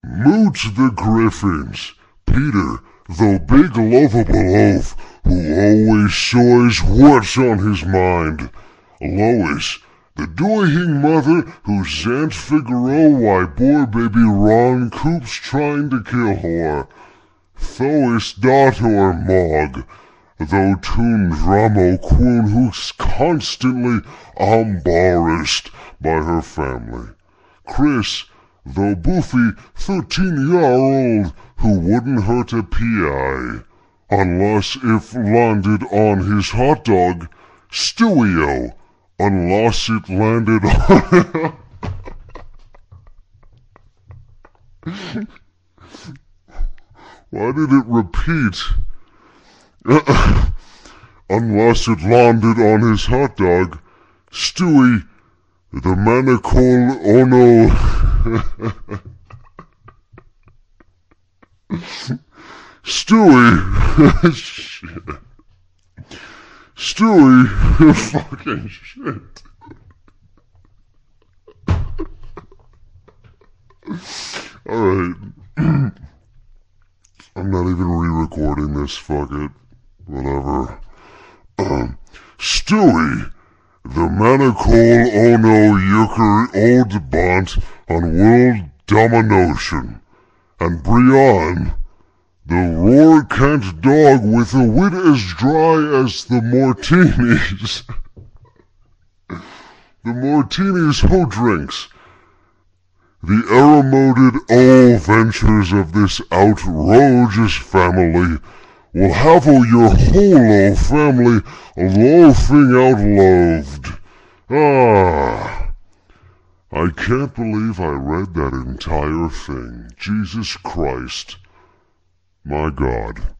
Moot the Griffins, Peter, the big lovable oaf, who always shows what's on his mind. Lois, the doing mother who sent Figaro why poor baby Ron Coop's trying to kill her. Thois daughter Mog, though Toon Dramo Quoon who's constantly embarrassed by her family. Chris, the boofy 13-year-old who wouldn't hurt a PI, unless if landed on his hot dog. Stewio, unless it landed on... Why did it repeat? Unless it landed on his hot dog. Stewie, the manacle, oh no. Stewie, shit. Stewie, fucking shit. Alright. I'm not even re-recording this, fuck it. Whatever. Stewie, the manacle ono yucker old bont on world domination. And Brian, the roar-cant dog with a wit as dry as the martinis. The martinis who drinks. The aromated all ventures of this outrageous family will have your whole family loafing out loathed. Ah, I can't believe I read that entire thing. Jesus Christ. My God.